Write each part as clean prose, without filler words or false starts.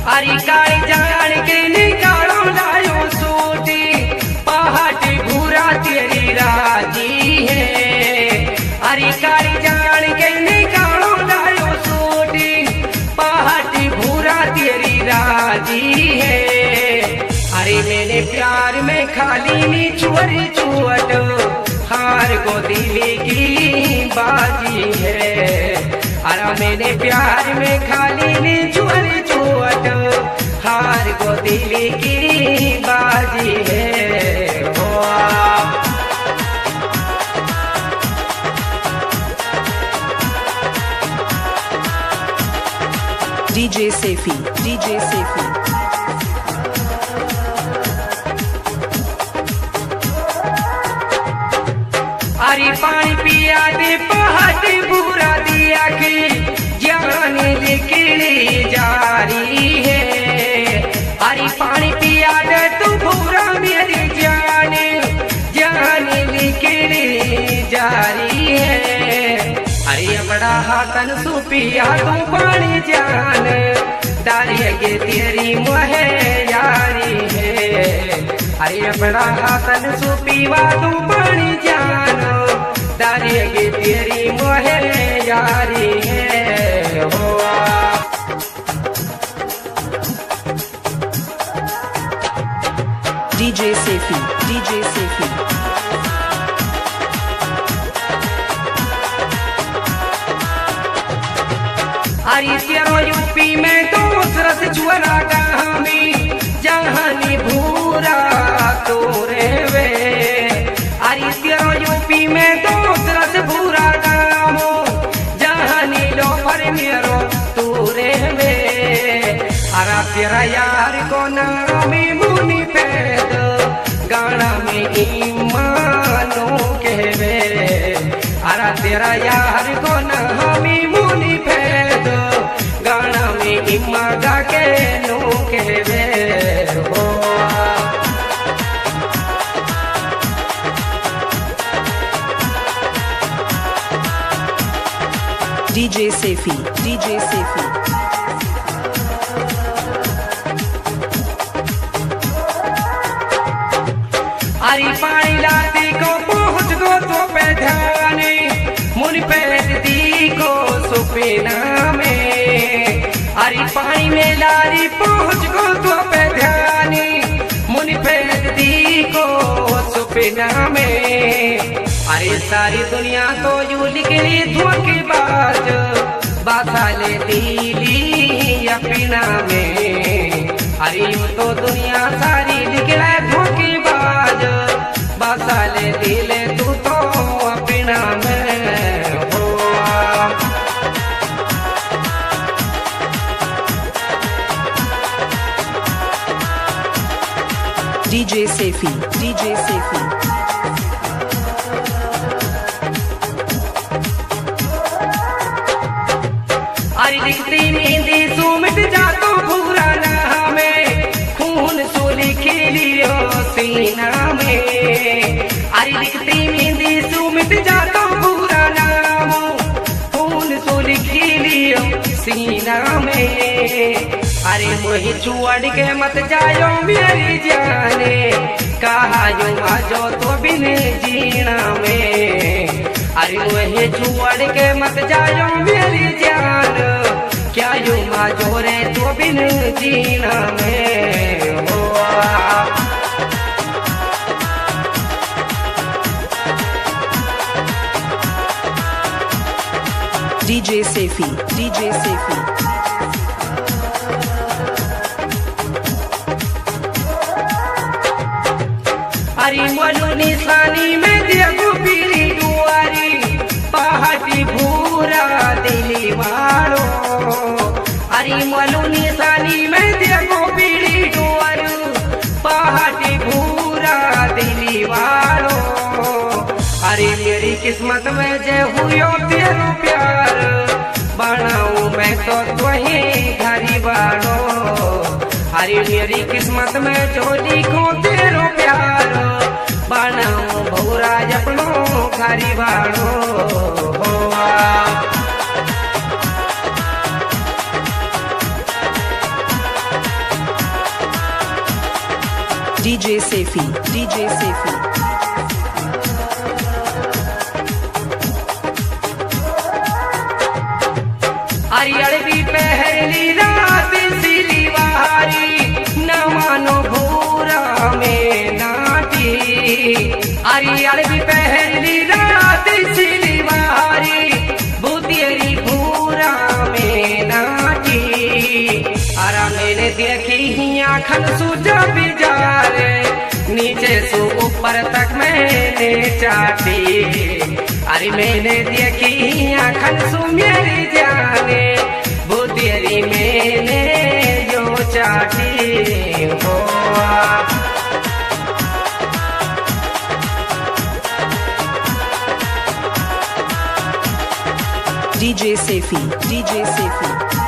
अरे काली जान के निकालो लायो सूटी, पहाटी भूरा तेरी राजी है। अरे काली जान के निकालो लायो सूटी, पहाटी भूरा तेरी राजी है। अरे मेरे प्यार में खाली नी चुअरी चुअट, हार को दिली की बाजी है। अरे मेरे प्यार में खाली नी चुअरी चुअट, हार को दिली की बाजी है। DJ Sefi, DJ Sefi. अरे पानी पिया दे पहाड़ी बुरा दिया की जान निकली जा रही है। अरे पानी पिया दे तू बुरा मेरी जान, जान निकली जा रही है। अरे बड़ा हाथन सुपिया तू पानी जान, दारिया के तेरी मोहे यारी है। अरे बड़ा हाथन सुपीवा तू पानी जान, दारिया के तेरी मोहे यारी है। DJ Sefi, DJ Sefi. अरे तेरो यूपी में तो रस जुअरा कहामी, जहानी भूरा तोरे वे। अरे तेरो यूपी में तो रस भूरा कामो, जहानी लो पर मेरो तोरे वे। अरे तेरा यार को नामी मुनि पैद, गाना में ईमानो कहवे। अरे तेरा यार को नामी मुनि पैद, गाना में इमा गा के नो कहवे हो। DJ Sefi, DJ Sefi. अरे पानी लाती को पहुँच गो तो पे ध्याने, मुन पैद दी को सुपीना में। अरे पानी में लारी पहुँच गो तो पे ध्याने, मुन पैद दी को सुपीना में। अरे सारी दुनिया तो यू निकली धोखेबाज, बासा ले दिली अपना में। अरे यूं तो दुनिया सारी निकले धोखेबाज, बासा ले दिले तू तो अपना में हो। DJ Sefi, DJ Sefi. अरे लिखती मेहंदी सुमिट जा तो भूरा ना में, खून सोली खेलियो सीना में। अरे लिखती मेहंदी सुमिट जा तो भूरा नाम, खून सोली खेलियो सीना में। अरे मोही छुअड़ के मत जायो मेरी जाने, कहा जो आजो तो बिन जीना में। अरे मोही छुअड़ के मत जायो मेरी जान, क्या यू माजो रे तो बिन जीना में हो। DJ Sefi, DJ Sefi. अरे मनु निशानी में देखो पीरी दुआरी, पहाटी भूरा दिली वालो। अरे मनु निशानी में देखो पीरी दुआरी, पहाटी भूरा दिली वालो। अरे मेरी किस्मत में जे हुयो तेरो प्यार, बनाऊं मैं तो तुही घरी वालो। अरे मेरी किस्मत में जो लिखो तेरो प्यार, बनाऊं भौरा अपनो घरी वालो। DJ Safi, DJ Safi. हरियर भी पहली रात सिली बहारी न मानो भूरा में नाटी। हरियर भी पहली रात सिली बहारी बुतियरी भूरा में नाटी। अरा मैंने देखी आँखन सुजा बिजारे नीचे से ऊपर तक मैंने चाटी। अरे मैंने देखी आँखन सु मेरी जाने बुतियरी मैंने जो चाटी हो। DJ Safi, DJ Safi.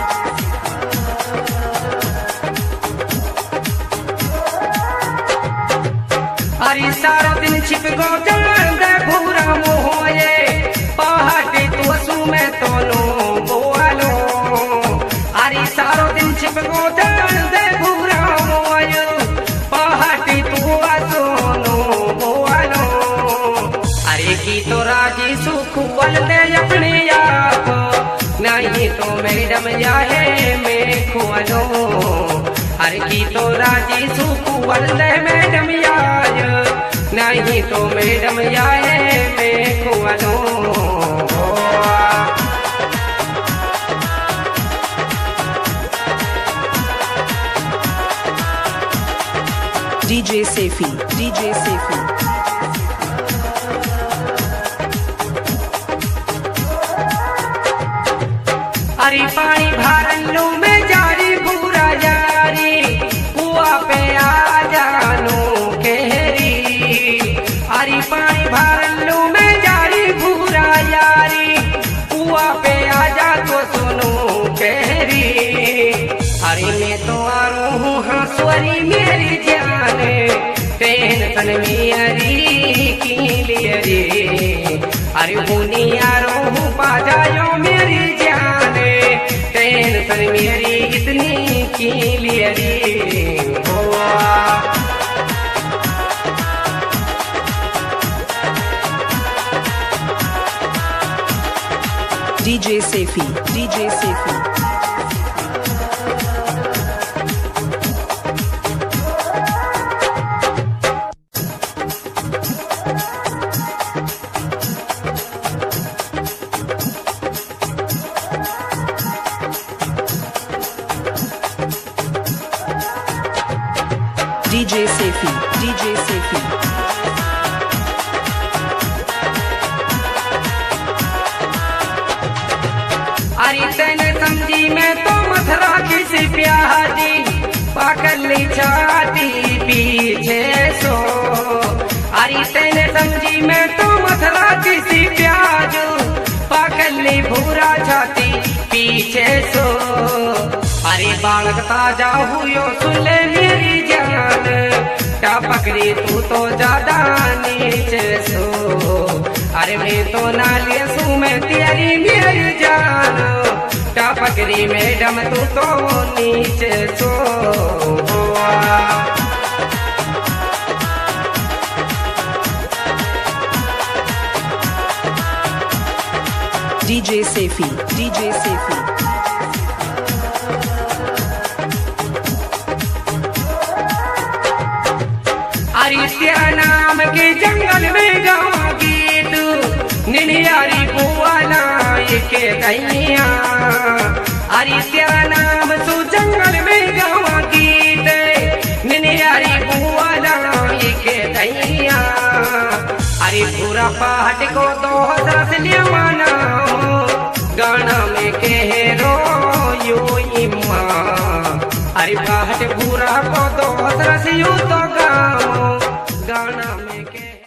अरे सारा दिन छिप गो जान दे भूरा मोहे पहाटे तो सु में तोनो बोलो। अरे सारो दिन छिप गो जान दे भूरा मोहे पहाटे तो सोनो बोलो। अरे की तो राजी सुख वल दे अपने आप नहीं तो मैडम जाहे मैं खुआलो। अरे की तो राजी सुख वल दे मैडम याय नहीं तो मैडम जाए मैं खुआलो। DJ Safi, DJ Safi. अरे पानी भारन लो में जारी पूरा जारी कुआ पे आ जानो केहरी। अरे पानी भारन लो में जारी पूरा जारी कुआ पे आ जा तो सुनो केहरी। अरे मैं तो आ रो हूँ हंसवरी मेरी जाने टेंशन मेरी की लियरी। अरे हुनी आ रो हूँ पाजायो मेरी जाने टेंशन मेरी इतनी की लियरी हुआ। DJ Safi, DJ Safi. DJ Safi, DJ Safi. अरे तेने समझी मैं तो मथुरा किसी प्यारी पाकली छाती पीछे सो। अरे तेने समझी मैं तो मथुरा किसी प्याज पाकली भूरा छाती पीछे सो। अरे बालक ताजा हुयो सुले मेरी जान पकड़ी तू तो ज्यादा नीचे सो। अरे मैं तो नाली सू में तेरी मेरी जान पकड़ी मैडम तू तो नीचे सो। DJ Safi, DJ Safi. अरे तेरा नाम के जंगल में गाँव गीत निनियारी बुआ नाई के दैया। अरे तेरा नाम सु जंगल में गाँव गीत निनियारी बुआ नाई के दैया। अरे पूरा पहाड़ को तो हजरत लिया माना गाना में कह रो यो इम्मा। अरे पहाड़ पूरा को तो हजरत यू तो